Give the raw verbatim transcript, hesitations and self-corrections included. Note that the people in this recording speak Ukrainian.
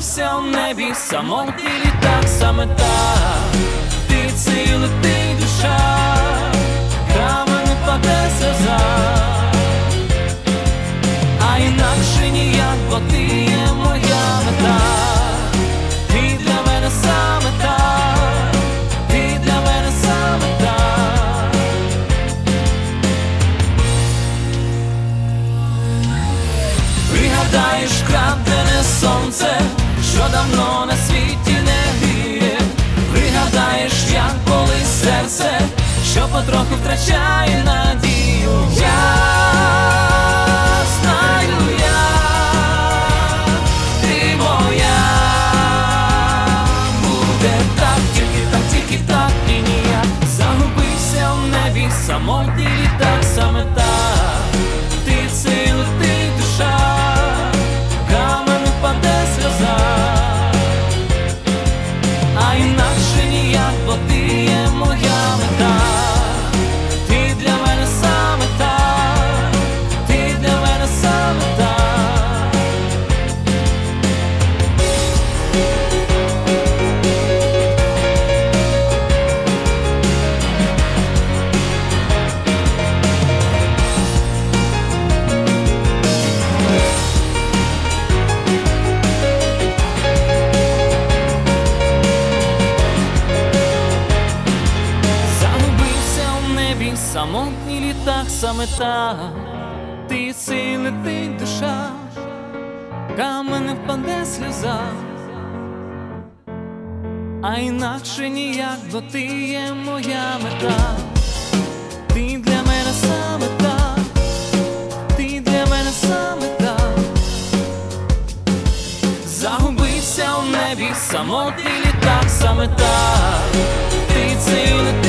Загубився в небі, самотній літак, саме так. Ти цей летить душа, камень впаде сльоза, а інакше ніяк, бо ти є моя мета. Ти для мене саме так, ти для мене саме так. Пригадаєш крадене сонце, що давно на світі не гріє. Пригадаєш, як болить серце, що потроху втрачає надію. Я знаю, я, ти моя. Буде так, тільки так, тільки так, і ніяк. Загубився в небі, самотній літак, саме так. Ти цей летить душа, камень впаде сльоза, а інакше ніяк, бо ти є моя мета. Ти для мене саме так, ти для мене саме так. Самотній літак, саме так. Ти цей летить душа, камень впаде сльоза, а інакше ніяк, бо ти є моя мета. Ти для мене саме так, ти для мене саме так. Загубився в небі, самотній літак, саме так. Ти цей летить